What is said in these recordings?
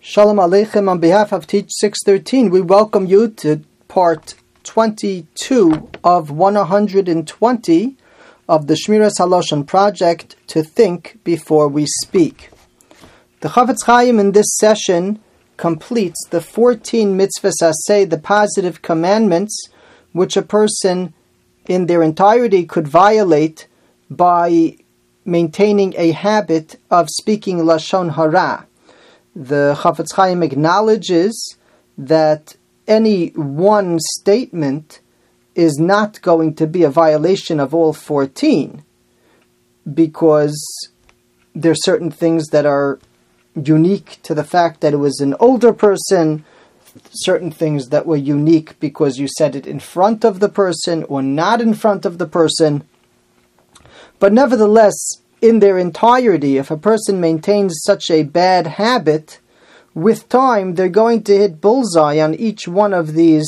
Shalom Aleichem. On behalf of Teach 613, we welcome you to part 22 of 120 of the Shmiras Halashon project, To Think Before We Speak. The Chafetz Chaim in this session completes the 14 mitzvahs aseh, the positive commandments, which a person in their entirety could violate by maintaining a habit of speaking Lashon Hara. The Chafetz Chaim acknowledges that any one statement is not going to be a violation of all 14, because there are certain things that are unique to the fact that it was an older person, certain things that were unique because you said it in front of the person or not in front of the person. But nevertheless, in their entirety, if a person maintains such a bad habit, with time they're going to hit bullseye on each one of these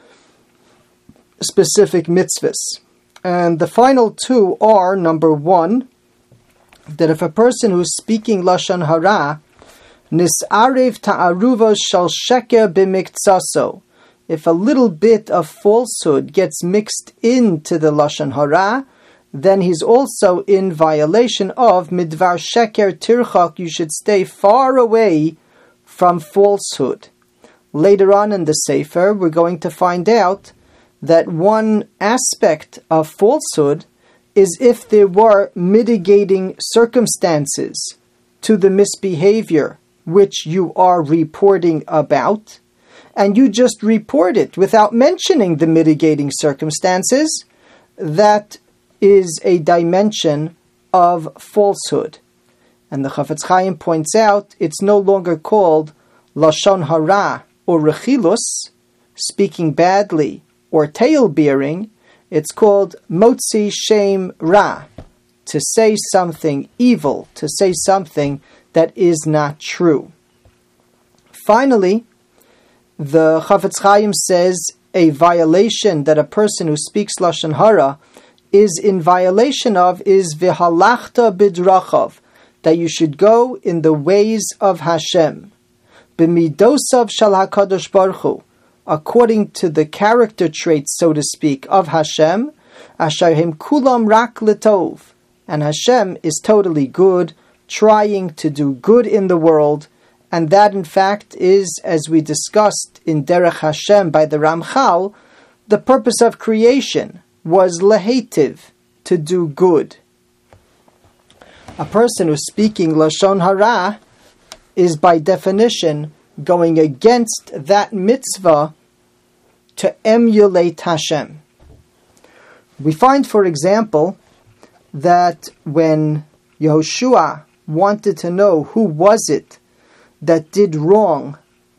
specific mitzvahs. And the final two are, number one, that if a person who's speaking Lashon Hara, Nis'arev ta'aruva shal sheker b'miktsaso, if a little bit of falsehood gets mixed into the Lashon Hara, then he's also in violation of midvar sheker tirchak. You should stay far away from falsehood. Later on in the Sefer, we're going to find out that one aspect of falsehood is if there were mitigating circumstances to the misbehavior which you are reporting about, and you just report it without mentioning the mitigating circumstances. That is a dimension of falsehood. And the Chafetz Chaim points out it's no longer called Lashon Hara or Rechilus, speaking badly, or tale-bearing. It's called Motzi Shem Ra, to say something evil, to say something that is not true. Finally, the Chafetz Chaim says a violation that a person who speaks Lashon Hara is in violation of is V'halachta bidrachav, that you should go in the ways of Hashem. B'midosav shal HaKadosh Baruch Hu, according to the character traits, so to speak, of Hashem, asher him kulam rak letov, and Hashem is totally good, trying to do good in the world, and that in fact is, as we discussed in Derech Hashem by the Ramchal, the purpose of creation was lehetiv, to do good. A person who's speaking Lashon Hara is by definition going against that mitzvah to emulate Hashem. We find, for example, that when Yehoshua wanted to know who was it that did wrong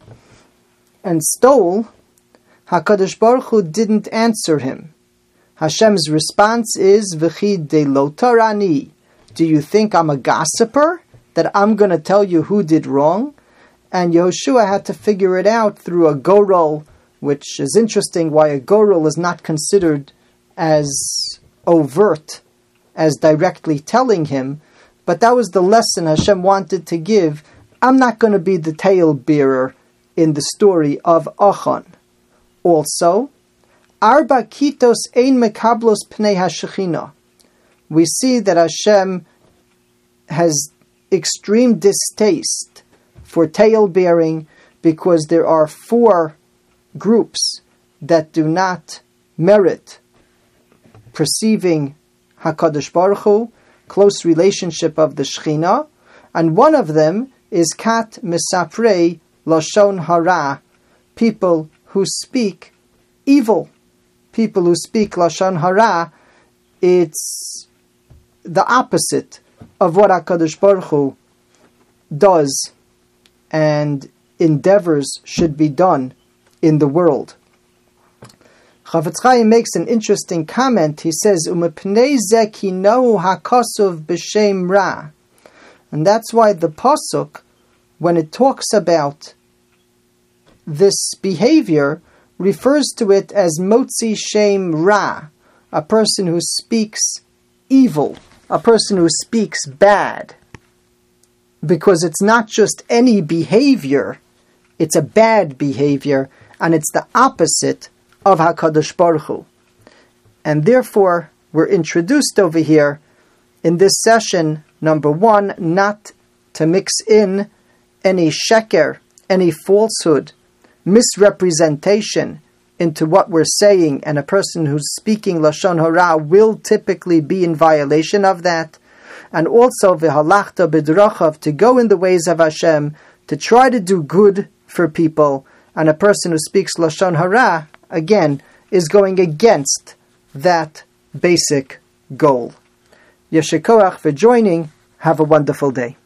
and stole, HaKadosh Baruch Hu didn't answer him. Hashem's response is, V'chi de lo tarani. Do you think I'm a gossiper, that I'm going to tell you who did wrong? And Yehoshua had to figure it out through a gorel, which is interesting why a gorel is not considered as overt as directly telling him, but that was the lesson Hashem wanted to give. I'm not going to be the tale bearer in the story of Achan. Also, Arba kitos ein mekablos pnei hashechina. We see that Hashem has extreme distaste for tale-bearing because there are 4 groups that do not merit perceiving HaKadosh Baruch Hu, close relationship of the Shechina, and one of them is Kat Mesaprei Lashon Hara, people who speak evil. People who speak Lashon Hara, it's the opposite of what HaKadosh Baruch Hu does and endeavors should be done in the world. Chafetz Chaim makes an interesting comment. He says, Umepnei zeh kinohu hakosov b'shem ra. And that's why the Pasuk, when it talks about this behavior, refers to it as Motzi Shem Ra, a person who speaks evil, a person who speaks bad. Because it's not just any behavior It's a bad behavior, and it's the opposite of HaKadosh Baruch Hu. And therefore, we're introduced over here in this session, number one, not to mix in any sheker, any falsehood, misrepresentation into what we're saying, and a person who's speaking Lashon Hara will typically be in violation of that. And also, v'halachta b'drachav, to go in the ways of Hashem, to try to do good for people, and a person who speaks Lashon Hara, again, is going against that basic goal. Yeshikoach for joining. Have a wonderful day.